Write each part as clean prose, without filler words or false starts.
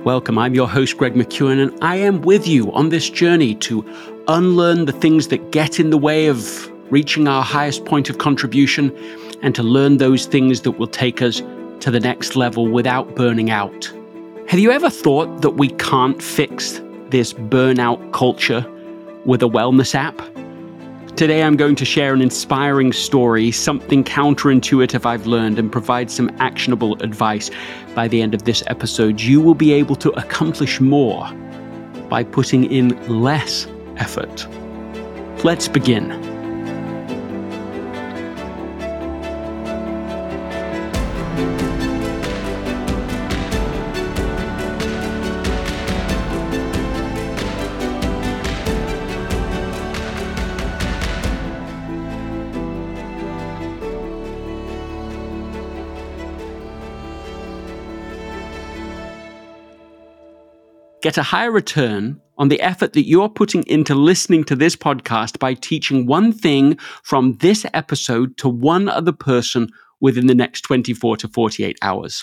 Welcome, I'm your host Greg McEwen, and I am with you on this journey to unlearn the things that get in the way of reaching our highest point of contribution and to learn those things that will take us to the next level without burning out. Have you ever thought that we can't fix this burnout culture with a wellness app? Today I'm going to share an inspiring story, something counterintuitive I've learned, and provide some actionable advice. By the end of this episode, you will be able to accomplish more by putting in less effort. Let's begin. Get a higher return on the effort that you're putting into listening to this podcast by teaching one thing from this episode to one other person within the next 24 to 48 hours.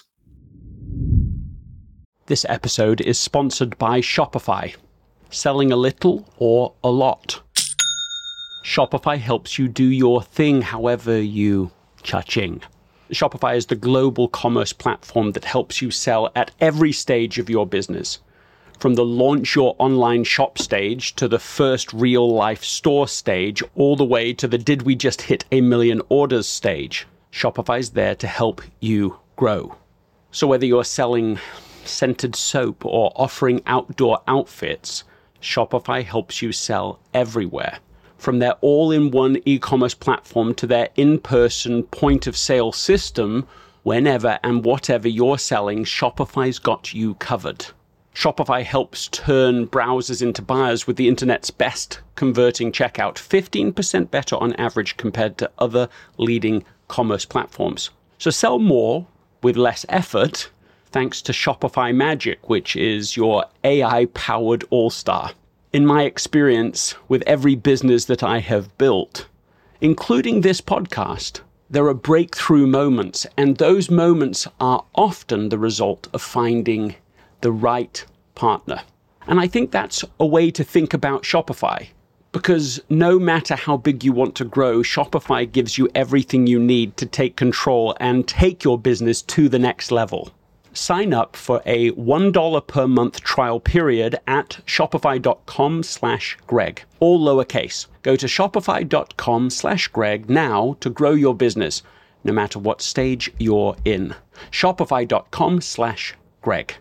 This episode is sponsored by Shopify. Selling a little or a lot. Shopify helps you do your thing however you cha-ching. Shopify is the global commerce platform that helps you sell at every stage of your business. From the launch your online shop stage to the first real life store stage, all the way to the did we just hit 1 million orders stage, Shopify's there to help you grow. So whether you're selling scented soap or offering outdoor outfits, Shopify helps you sell everywhere. From their all-in-one e-commerce platform to their in-person point-of-sale system, whenever and whatever you're selling, Shopify's got you covered. Shopify helps turn browsers into buyers with the internet's best converting checkout, 15% better on average compared to other leading commerce platforms. So sell more with less effort thanks to Shopify Magic, which is your AI-powered all-star. In my experience with every business that I have built, including this podcast, there are breakthrough moments, and those moments are often the result of finding the right partner. And I think that's a way to think about Shopify, because no matter how big you want to grow, Shopify gives you everything you need to take control and take your business to the next level. Sign up for a $1 per month trial period at shopify.com/Greg, all lowercase. Go to shopify.com/Greg now to grow your business, no matter what stage you're in. Shopify.com/Greg.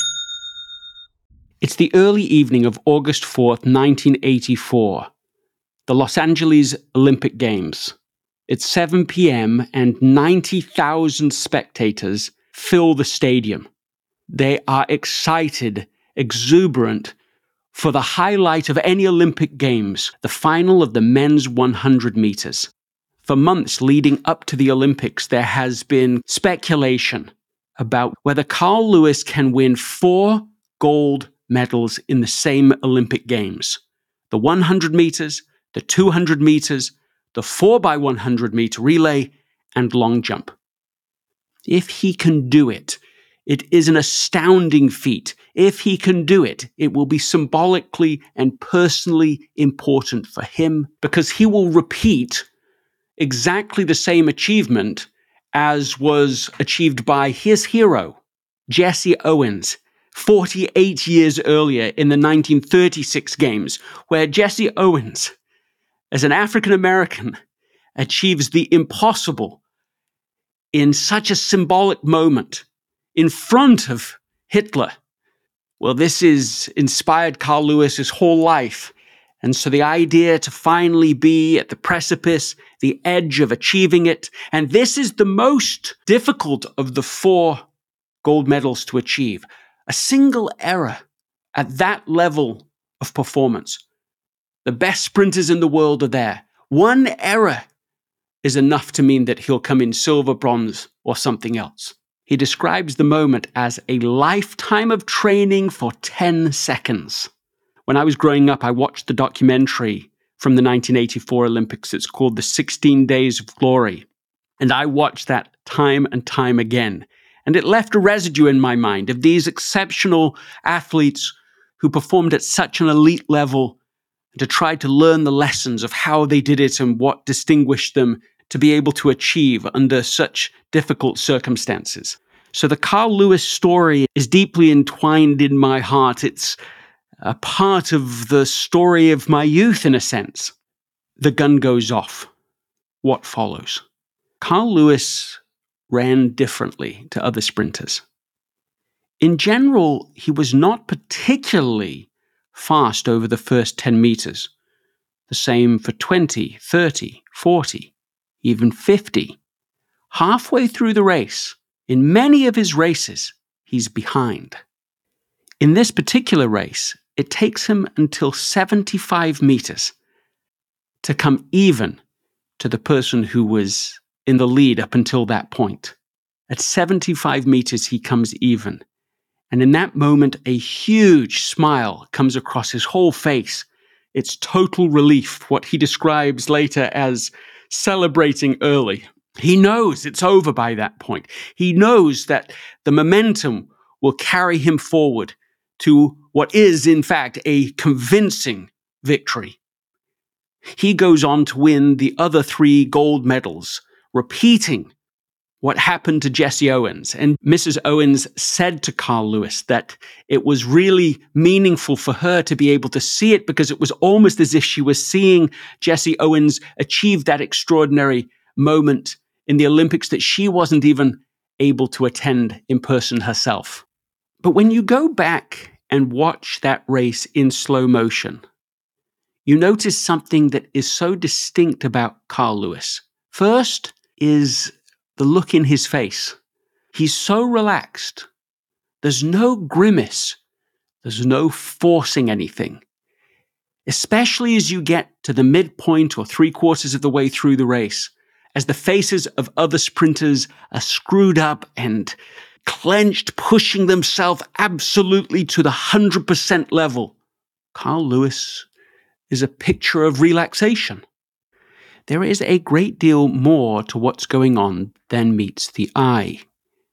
It's the early evening of August 4th, 1984, the Los Angeles Olympic Games. It's 7 p.m. and 90,000 spectators fill the stadium. They are excited, exuberant for the highlight of any Olympic Games, the final of the men's 100 meters. For months leading up to the Olympics, there has been speculation about whether Carl Lewis can win 4 gold medals in the same Olympic Games. The 100 meters, the 200 meters, the 4x100 meter relay, and long jump. If he can do it, it is an astounding feat. If he can do it, it will be symbolically and personally important for him because he will repeat exactly the same achievement as was achieved by his hero, Jesse Owens, 48 years earlier in the 1936 Games, where Jesse Owens, as an African American, achieves the impossible in such a symbolic moment in front of Hitler. Well, this is inspired Carl Lewis's whole life. And so the idea to finally be at the precipice, the edge of achieving it, and this is the most difficult of the 4 gold medals to achieve. A single error at that level of performance. The best sprinters in the world are there. One error is enough to mean that he'll come in silver, bronze, or something else. He describes the moment as a lifetime of training for 10 seconds. When I was growing up, I watched the documentary from the 1984 Olympics. It's called The 16 Days of Glory. And I watched that time and time again. And it left a residue in my mind of these exceptional athletes who performed at such an elite level, to try to learn the lessons of how they did it and what distinguished them to be able to achieve under such difficult circumstances. So the Carl Lewis story is deeply entwined in my heart. It's a part of the story of my youth, in a sense. The gun goes off. What follows? Carl Lewis ran differently to other sprinters. In general, he was not particularly fast over the first 10 meters. The same for 20, 30, 40, even 50. Halfway through the race, in many of his races, he's behind. In this particular race, it takes him until 75 meters to come even to the person who was in the lead up until that point. At 75 meters, he comes even. And in that moment, a huge smile comes across his whole face. It's total relief, what he describes later as celebrating early. He knows it's over by that point. He knows that the momentum will carry him forward to what is, in fact, a convincing victory. He goes on to win the other 3 gold medals, repeating what happened to Jesse Owens. And Mrs. Owens said to Carl Lewis that it was really meaningful for her to be able to see it, because it was almost as if she was seeing Jesse Owens achieve that extraordinary moment in the Olympics that she wasn't even able to attend in person herself. But when you go back and watch that race in slow motion, you notice something that is so distinct about Carl Lewis. First is the look in his face. He's so relaxed. There's no grimace. There's no forcing anything. Especially as you get to the midpoint or 3/4 of the way through the race, as the faces of other sprinters are screwed up and clenched, pushing themselves absolutely to the 100% level. Carl Lewis is a picture of relaxation. There is a great deal more to what's going on than meets the eye.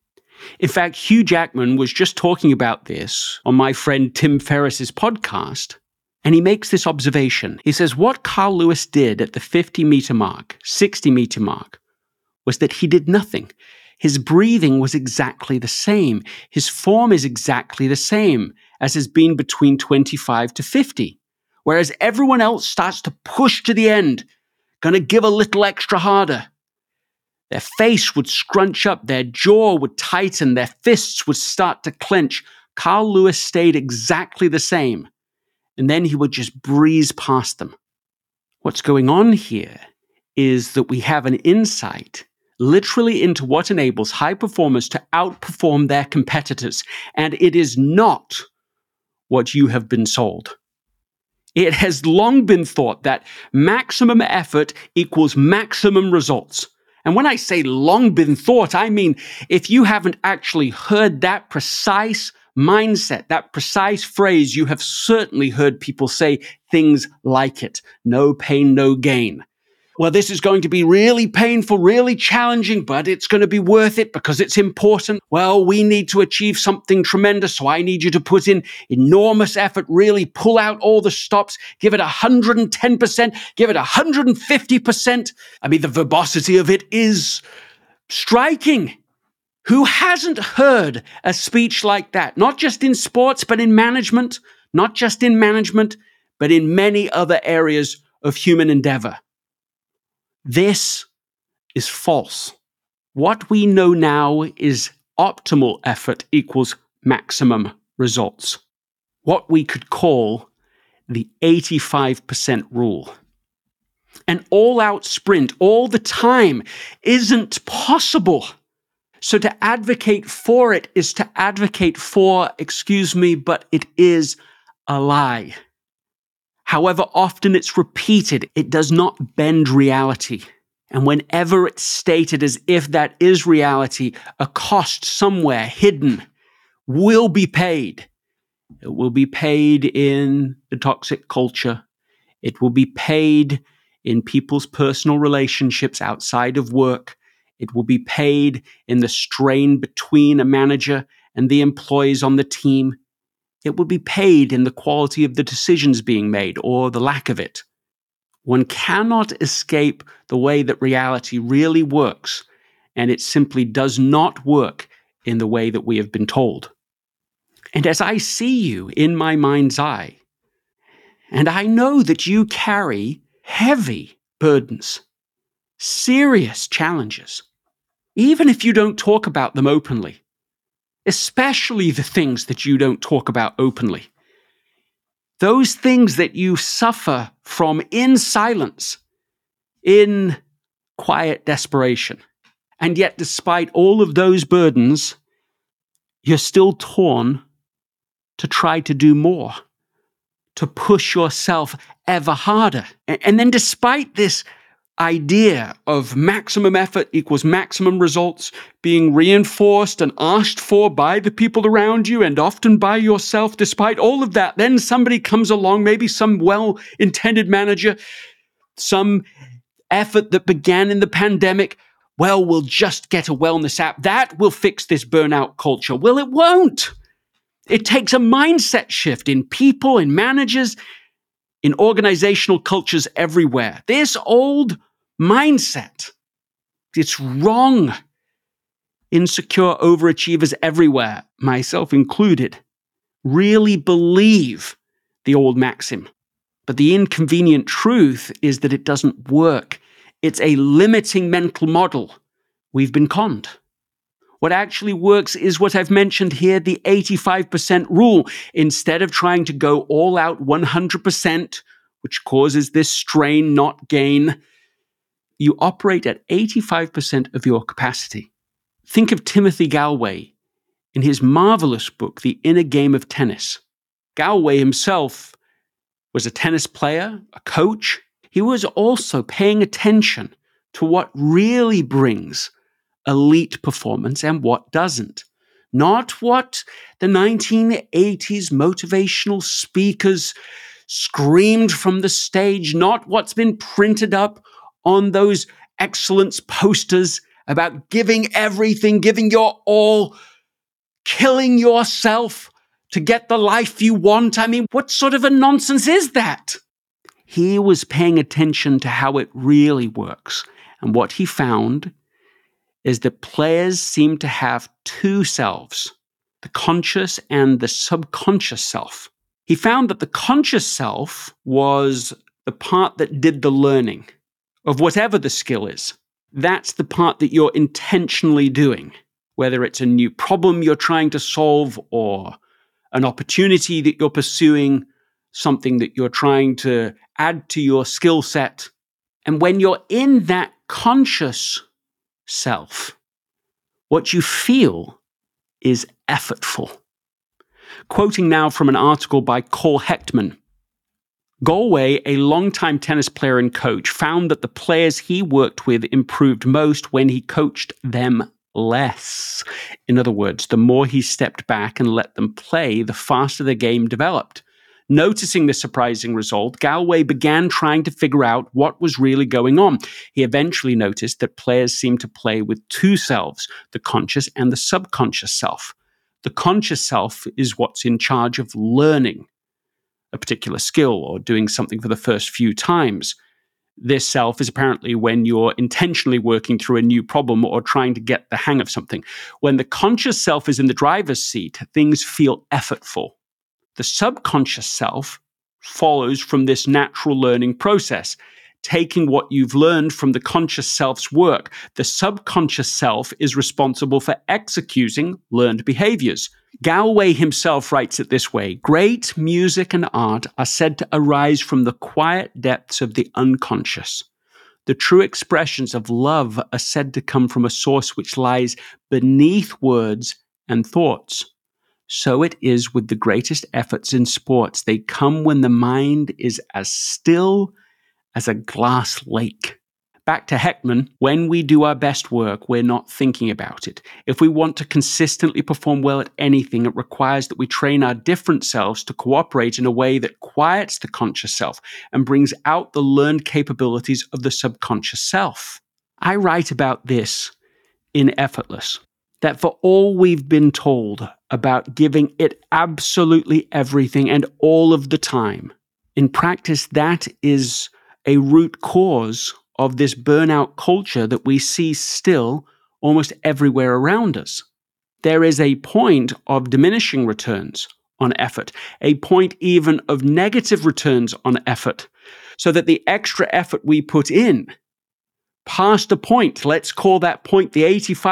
In fact, Hugh Jackman was just talking about this on my friend Tim Ferriss's podcast, and he makes this observation. He says what Carl Lewis did at the 50-meter mark, 60-meter mark, was that he did nothing. His breathing was exactly the same. His form is exactly the same as has been between 25 to 50, whereas everyone else starts to push to the end, going to give a little extra harder. Their face would scrunch up, their jaw would tighten, their fists would start to clench. Carl Lewis stayed exactly the same, and then he would just breeze past them. What's going on here is that we have an insight literally into what enables high performers to outperform their competitors, and it is not what you have been sold. It has long been thought that maximum effort equals maximum results. And when I say long been thought, I mean if you haven't actually heard that precise mindset, that precise phrase, you have certainly heard people say things like it. No pain, no gain. Well, this is going to be really painful, really challenging, but it's going to be worth it because it's important. Well, we need to achieve something tremendous, so I need you to put in enormous effort, really pull out all the stops, give it 110%, give it 150%. I mean, the verbosity of it is striking. Who hasn't heard a speech like that? Not just in sports, but in management. Not just in management, but in many other areas of human endeavor. This is false. What we know now is optimal effort equals maximum results. What we could call the 85% rule. An all-out sprint all the time isn't possible. So to advocate for it is to advocate for, but it is a lie. However often it's repeated, it does not bend reality. And whenever it's stated as if that is reality, a cost somewhere hidden will be paid. It will be paid in the toxic culture. It will be paid in people's personal relationships outside of work. It will be paid in the strain between a manager and the employees on the team. It will be paid in the quality of the decisions being made or the lack of it. One cannot escape the way that reality really works, and it simply does not work in the way that we have been told. And as I see you in my mind's eye, and I know that you carry heavy burdens, serious challenges, even if you don't talk about them openly, especially the things that you don't talk about openly. Those things that you suffer from in silence, in quiet desperation. And yet, despite all of those burdens, you're still torn to try to do more, to push yourself ever harder. And then despite this idea of maximum effort equals maximum results being reinforced and asked for by the people around you and often by yourself, despite all of that, then somebody comes along, maybe some well-intended manager, some effort that began in the pandemic. Well, we'll just get a wellness app. That will fix this burnout culture. Well, it won't. It takes a mindset shift in people, in managers, in organizational cultures everywhere. This old mindset, it's wrong. Insecure overachievers everywhere, myself included, really believe the old maxim. But the inconvenient truth is that it doesn't work. It's a limiting mental model. We've been conned. What actually works is what I've mentioned here, the 85% rule. Instead of trying to go all out 100%, which causes this strain, not gain, you operate at 85% of your capacity. Think of Timothy Gallwey in his marvelous book, The Inner Game of Tennis. Gallwey himself was a tennis player, a coach. He was also paying attention to what really brings elite performance and what doesn't. Not what the 1980s motivational speakers screamed from the stage, not what's been printed up on those excellence posters about giving everything, giving your all, killing yourself to get the life you want. I mean, what sort of a nonsense is that? He was paying attention to how it really works. And what he found is that players seem to have two selves, the conscious and the subconscious self. He found that the conscious self was the part that did the learning of whatever the skill is. That's the part that you're intentionally doing, whether it's a new problem you're trying to solve or an opportunity that you're pursuing, something that you're trying to add to your skill set. And when you're in that conscious self, what you feel is effortful. Quoting now from an article by Cole Hechtman, Galway, a longtime tennis player and coach, found that the players he worked with improved most when he coached them less. In other words, the more he stepped back and let them play, the faster the game developed. Noticing the surprising result, Galway began trying to figure out what was really going on. He eventually noticed that players seemed to play with two selves, the conscious and the subconscious self. The conscious self is what's in charge of learning a particular skill or doing something for the first few times. This self is apparently when you're intentionally working through a new problem or trying to get the hang of something. When the conscious self is in the driver's seat, things feel effortful. The subconscious self follows from this natural learning process, taking what you've learned from the conscious self's work. The subconscious self is responsible for executing learned behaviors. Galway himself writes it this way: great music and art are said to arise from the quiet depths of the unconscious. The true expressions of love are said to come from a source which lies beneath words and thoughts. So it is with the greatest efforts in sports. They come when the mind is as still as a glass lake. Back to Hechtman, when we do our best work, we're not thinking about it. If we want to consistently perform well at anything, it requires that we train our different selves to cooperate in a way that quiets the conscious self and brings out the learned capabilities of the subconscious self. I write about this in Effortless. That for all we've been told about giving it absolutely everything and all of the time, in practice, that is a root cause of this burnout culture that we see still almost everywhere around us. There is a point of diminishing returns on effort, a point even of negative returns on effort, so that the extra effort we put in, past a point, let's call that point the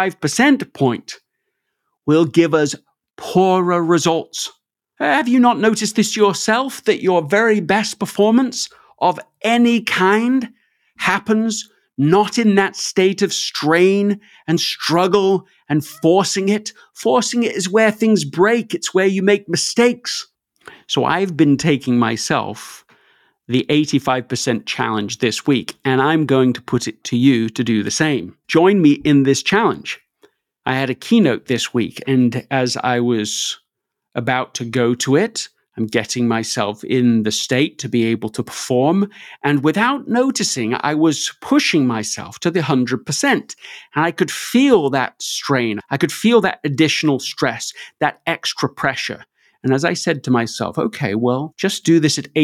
85% point, will give us poorer results. Have you not noticed this yourself, that your very best performance of any kind happens not in that state of strain and struggle and forcing it? Forcing it is where things break. It's where you make mistakes. So I've been taking myself the 85% challenge this week, and I'm going to put it to you to do the same. Join me in this challenge. I had a keynote this week, and as I was about to go to it, I'm getting myself in the state to be able to perform. And without noticing, I was pushing myself to the 100%. And I could feel that strain. I could feel that additional stress, that extra pressure. And as I said to myself, okay, well, just do this at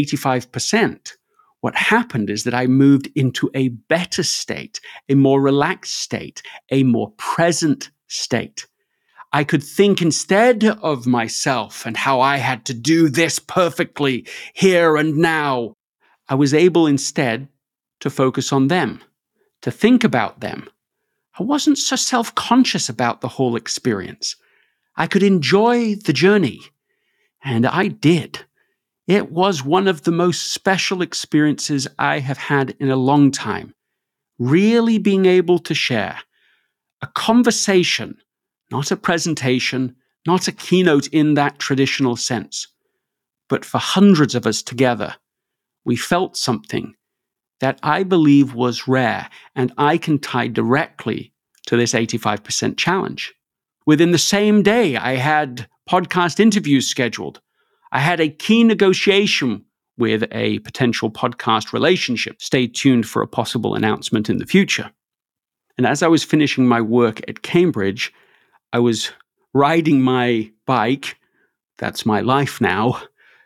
85%. What happened is that I moved into a better state, a more relaxed state, a more present state. I could think instead of myself and how I had to do this perfectly here and now. I was able instead to focus on them, to think about them. I wasn't so self-conscious about the whole experience. I could enjoy the journey, and I did. It was one of the most special experiences I have had in a long time. Really being able to share a conversation, not a presentation, not a keynote in that traditional sense, but for hundreds of us together, we felt something that I believe was rare, and I can tie directly to this 85% challenge. Within the same day, I had podcast interviews scheduled. I had a key negotiation with a potential podcast relationship. Stay tuned for a possible announcement in the future. And as I was finishing my work at Cambridge, I was riding my bike, that's my life now,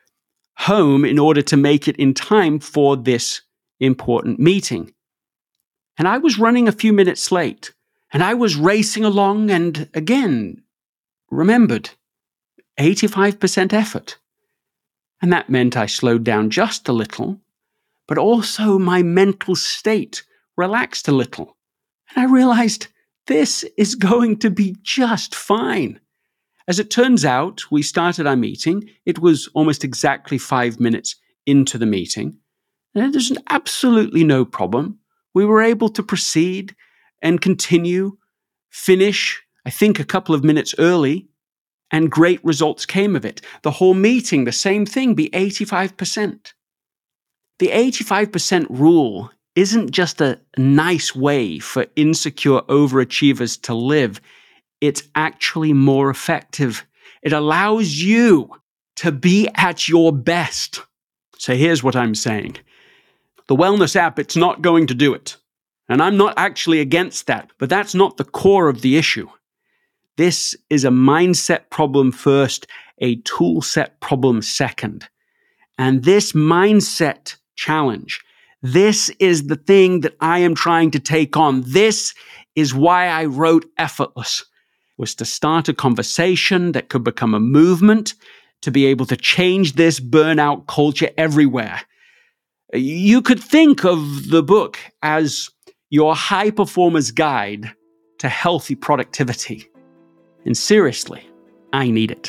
home in order to make it in time for this important meeting. And I was running a few minutes late, and I was racing along and again remembered 85% effort. And that meant I slowed down just a little, but also my mental state relaxed a little. And I realized this is going to be just fine. As it turns out, we started our meeting. It was almost exactly 5 minutes into the meeting. And there's absolutely no problem. We were able to proceed and continue, finish, I think, a couple of minutes early, and great results came of it. The whole meeting, the same thing, be 85%. The 85% rule isn't just a nice way for insecure overachievers to live. It's actually more effective. It allows you to be at your best. So here's what I'm saying. The wellness app, it's not going to do it. And I'm not actually against that, but that's not the core of the issue. This is a mindset problem first, a tool set problem second. And this mindset challenge, this is the thing that I am trying to take on. This is why I wrote Effortless, was to start a conversation that could become a movement, to be able to change this burnout culture everywhere. You could think of the book as your high performer's guide to healthy productivity. And seriously, I need it.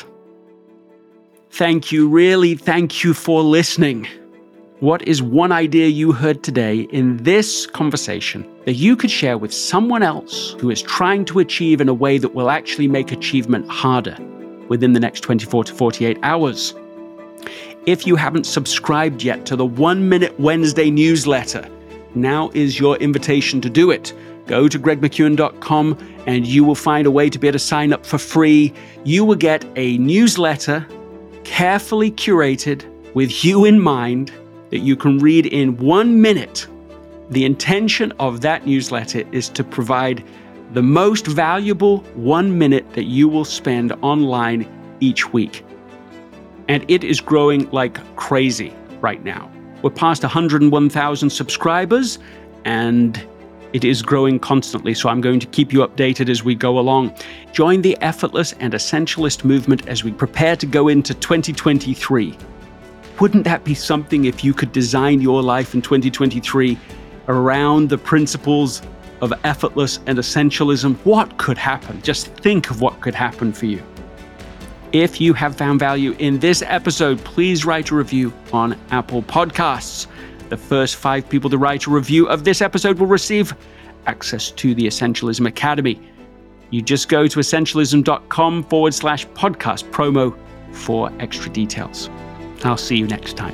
Thank you, really thank you for listening. What is one idea you heard today in this conversation that you could share with someone else who is trying to achieve in a way that will actually make achievement harder within the next 24 to 48 hours? If you haven't subscribed yet to the 1 Minute Wednesday newsletter, now is your invitation to do it. Go to gregmckeown.com and you will find a way to be able to sign up for free. You will get a newsletter carefully curated with you in mind that you can read in 1 minute. The intention of that newsletter is to provide the most valuable 1 minute that you will spend online each week. And it is growing like crazy right now. We're past 101,000 subscribers, and it is growing constantly, so I'm going to keep you updated as we go along. Join the effortless and essentialist movement as we prepare to go into 2023. Wouldn't that be something if you could design your life in 2023 around the principles of effortless and essentialism? What could happen? Just think of what could happen for you. If you have found value in this episode, please write a review on Apple Podcasts. The first 5 people to write a review of this episode will receive access to the Essentialism Academy. You just go to essentialism.com/podcast promo for extra details. I'll see you next time.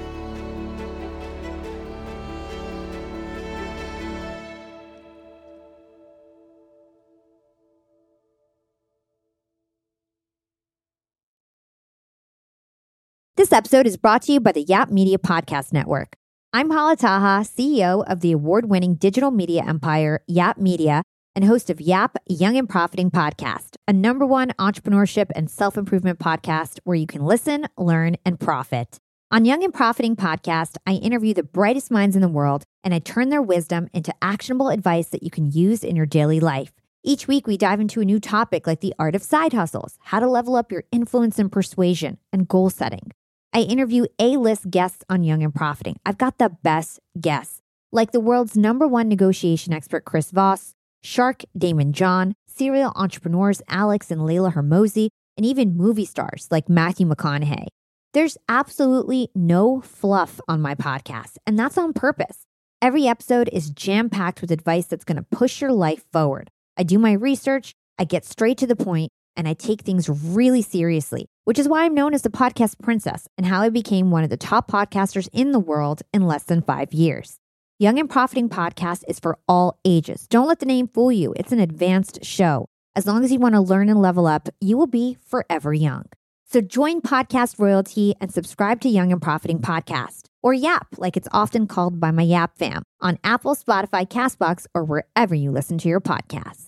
This episode is brought to you by the Yap Media Podcast Network. I'm Hala Taha, CEO of the award-winning digital media empire, Yap Media, and host of Yap Young and Profiting Podcast, a #1 entrepreneurship and self-improvement podcast where you can listen, learn, and profit. On Young and Profiting Podcast, I interview the brightest minds in the world, and I turn their wisdom into actionable advice that you can use in your daily life. Each week, we dive into a new topic like the art of side hustles, how to level up your influence and persuasion, and goal setting. I interview A-list guests on Young and Profiting. I've got the best guests, like the world's #1 negotiation expert, Chris Voss, Shark Damon John, serial entrepreneurs Alex and Layla Hermosi, and even movie stars like Matthew McConaughey. There's absolutely no fluff on my podcast, and that's on purpose. Every episode is jam-packed with advice that's going to push your life forward. I do my research, I get straight to the point, and I take things really seriously, which is why I'm known as the podcast princess and how I became one of the top podcasters in the world in less than 5 years. Young and Profiting Podcast is for all ages. Don't let the name fool you. It's an advanced show. As long as you want to learn and level up, you will be forever young. So join Podcast Royalty and subscribe to Young and Profiting Podcast, or Yap, like it's often called by my Yap fam, on Apple, Spotify, CastBox, or wherever you listen to your podcasts.